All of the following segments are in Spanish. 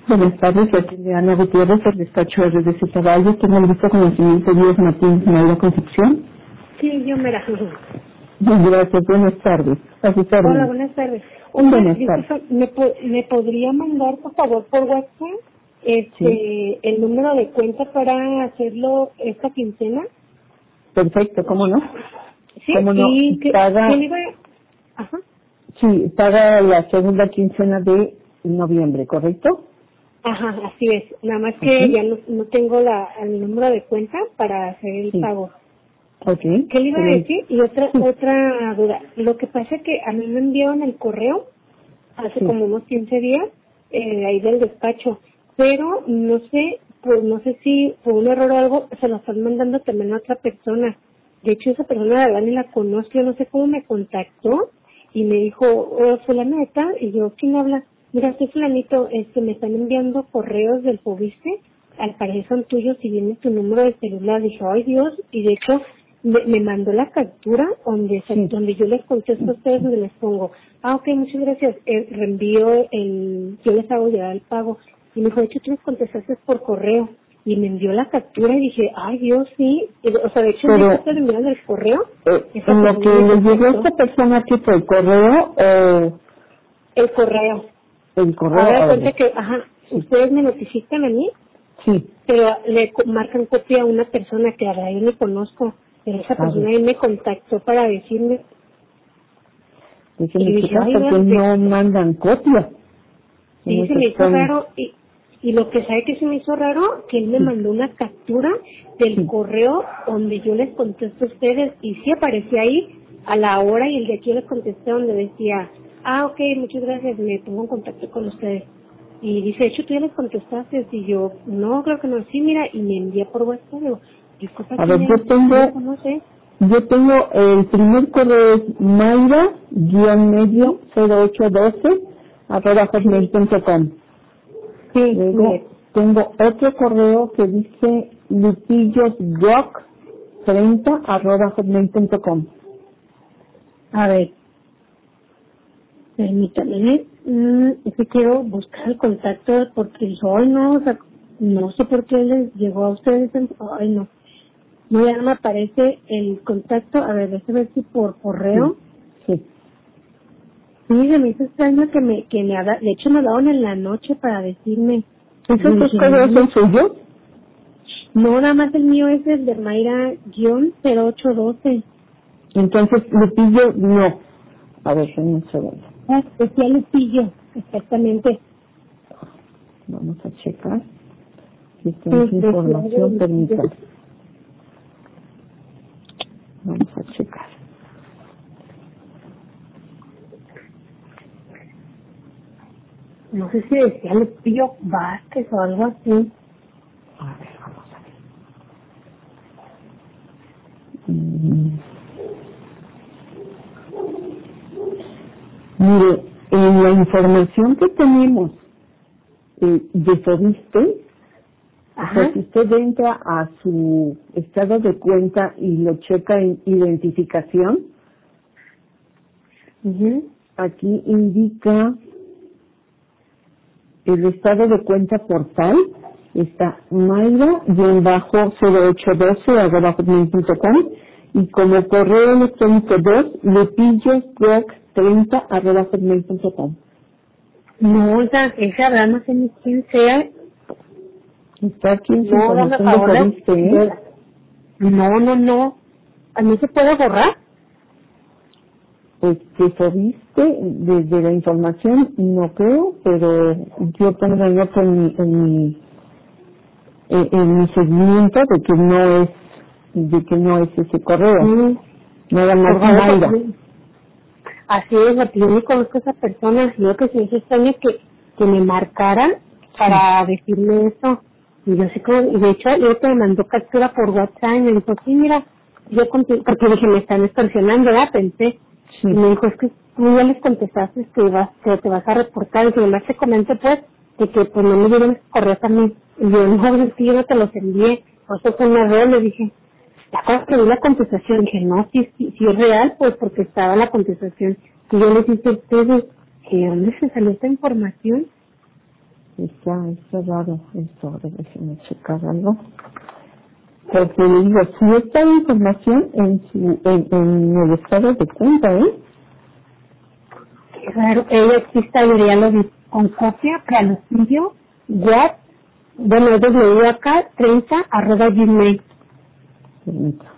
Buenas tardes, soy Ana Gutiérrez, el despacho de RDC Caballo. Tengo el gusto con el señor Díaz Martínez Mayra Concepción. Sí, yo me la... Gracias, buenas tardes. A sus órdenes. Hola, buenas tardes. Buenas Disculpa, tardes. ¿me podría mandar, por favor, por WhatsApp Sí. el número de cuenta para hacerlo esta quincena? Perfecto, ¿cómo no? Sí, ¿Cómo no? y Paga, ¿quién iba? Ajá. sí, paga la segunda quincena de noviembre, ¿correcto? Ajá, así es. Nada más que ya no tengo el número de cuenta para hacer el Sí. pago. Ok. ¿Qué le iba a decir? Y otra Sí. otra duda. Lo que pasa es que a mí me enviaron el correo hace Sí. como unos 15 días ahí del despacho, pero no sé, pues no sé si por un error o algo se lo están mandando también a otra persona. De hecho, esa persona de verdad ni la conozco, yo no sé cómo me contactó y me dijo, oh, fulano de tal, y yo, ¿quién habla? Mira, soy fulanito, me están enviando correos del Fobiste, al parecer son tuyos y viene tu número de celular. Dije, ay Dios, y de hecho me mandó la captura donde yo les contesto a ustedes, donde les pongo, ok, muchas gracias, reenvío yo les hago llegar el pago. Y me dijo, de hecho tú les contestaste por correo. Y me envió la captura y dije, ay Dios, sí. O sea, de hecho, Pero, ¿me enviaron el correo? Esa en lo que persona me le llegó a contactó. esta persona aquí por el correo, El correo. el correo, Ahora a de ver, cuenta que, ustedes me notifican a mí, sí, pero le marcan copia a una persona que a la yo no conozco. Pero esa a ver. persona ahí me contactó para decirme, y Déjenme le dije, checar ay, porque Dios, no mandan copia. sí, No se se me hizo pueden. raro. Y lo que sabe que se me hizo raro, que él me Sí, mandó una captura del sí. correo donde yo les contesto a ustedes, y sí aparecía ahí a la hora y el de aquí yo les contesté donde decía, ok, muchas gracias, me pongo en contacto con ustedes. Y dice, de hecho tú ya les contestaste, y yo, no, creo que no, sí, mira, y me envía por WhatsApp, digo, disculpa, A ¿quién ver, eres? ¿No me conoces? yo tengo el primer correo es mayra-medio0812 Sí, hotmail.com. sí, Luego mire, tengo otro correo que dice lupillosrock30 hotmail.com. a ver, permítame, es que quiero buscar el contacto porque dijo, ay no, o sea, no sé por qué les llegó a ustedes, ay no, no, ya no me aparece el contacto, a ver, déjame ver si por Sí, correo, sí. sí, se me hizo extraño de hecho me daban en la noche para decirme, yo ¿Esos dos dije, correos son suyos? no, nada más el mío es el de Mayra-0812, Entonces, Lupillo, no. A ver, en un segundo. especial Lupillo, exactamente, Vamos a checar si está sí, en su de Ciudad de información, Lupillo. permítame. Vamos a checar. No sé si decía Lupillo Vázquez o algo así. A ver, vamos a ver. Mm, Mire, en la información que tenemos de Fobiste, o sea, Ajá. si usted entra a su estado de cuenta y lo checa en identificación, Mhm. aquí indica el estado de cuenta portal, está mayra-0812 y como correo electrónico 2 lupillosrock30 No, esa verdad no sé ni quién sea. Está aquí en su No, dame información de favor Fobiste, ¿eh? No. ¿A mí se puede borrar? Pues que Fobiste, desde la información no creo, pero yo tengo nota en mi seguimiento de que no es ese correo, Mm, nada por más favor, Mayra. así es, porque yo ni conozco a esa persona, sino que se me hizo extraño que me marcaran Sí, para decirme eso. Y yo así como, y de hecho, yo te mandó captura por WhatsApp y me dijo, sí, mira, porque dije, me están extorsionando, ¿verdad? Pensé. Y sí. me dijo, es que tú ya les contestaste que te vas a reportar. Y que además te comento, pues, de que pues no me dieron correos a mí. Y yo, no, es que yo no te los envié. O sea, fue un error, le dije. La cosa que vi la contestación, dije, no, sí es real, pues, porque estaba la contestación. Y yo les hice a ustedes, que ¿dónde se salió esta información? Está raro esto, a ver, déjenme checar algo. Porque le digo, si está la información en el estado de cuenta, Claro, ella aquí está, ya lo vi, con copia, Pralucillo, What, bueno, W acá, 30, @gmail. Permítame.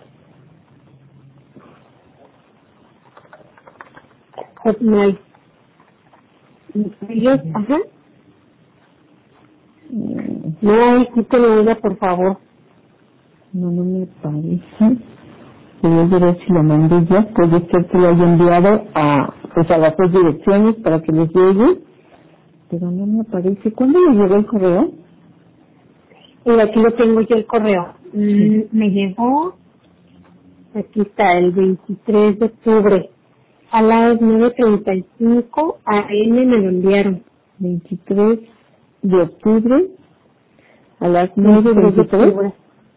Hotmail. Ellos, ajá. No, quítelo, por favor. No me parece. Voy a ver si lo mandé ya. Puede ser que lo haya enviado a las 2 direcciones para que les llegue. Pero no me aparece. ¿Cuándo le llegó el correo? Y aquí lo tengo yo el correo. Me llegó, aquí está, el 23 de octubre. A las 9:35 AM me lo enviaron. 23 de octubre a las 9:23.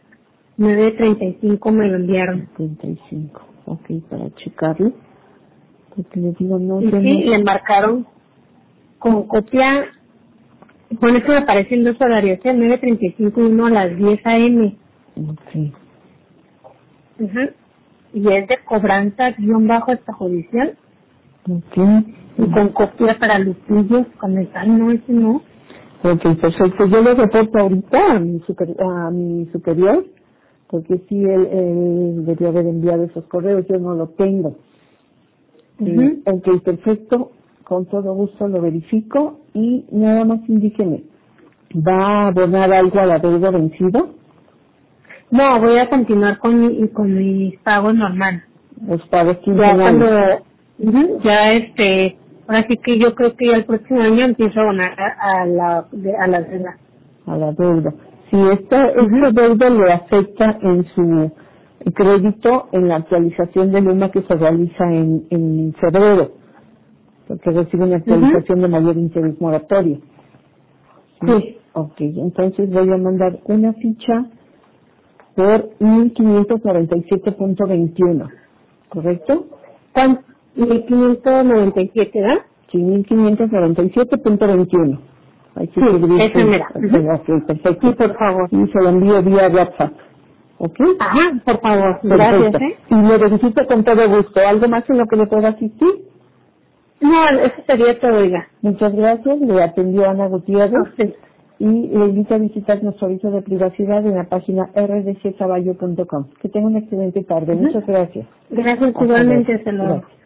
9:35 me lo enviaron. 35. Ok, para checarlo. Porque le digo, no, Y yo sí, no. le marcaron con copia. Bueno, eso me aparece en 2 horarios, 9:35 y 1 a las 10 AM. Ok. Ajá. Y es de cobranza _extrajudicial. Ok. Y con copia para Lupillo, con el tal, no, ese no. Ok, perfecto. Yo le reporto ahorita a mi superior, porque sí, él debió haber enviado esos correos, yo no lo tengo. Ok, perfecto. Con todo gusto lo verifico y nada más indíqueme. ¿Va a abonar algo a la deuda vencido? No, voy a continuar con mis pagos normales. Los pagos Ya quincenales. cuando, ahora sí que yo creo que ya el próximo año empiezo a abonar a la deuda. A la deuda. Si esta deuda le afecta en su crédito en la actualización de Luma que se realiza en febrero, porque recibe una actualización de mayor interés moratorio. Sí. Ok, entonces voy a mandar una ficha por 1597.21, ¿correcto? ¿Cuánto? 1597, ¿verdad? Sí, 1597.21. Hay que escribir esa mera. Ok, perfecto. Sí, por favor. Y se lo envío vía WhatsApp. ¿Ok? Ajá, por favor. Perfecto. Gracias, Y lo necesito con todo gusto. ¿Algo más en lo que le pueda asistir? No, eso sería todo, oiga. Muchas gracias. Le atendió Ana Gutiérrez. Sí. Y le invito a visitar nuestro aviso de privacidad en la página rdccaballo.com. Que tenga una excelente tarde. Muchas gracias. Gracias, Hasta igualmente. luego. Hasta luego. Gracias.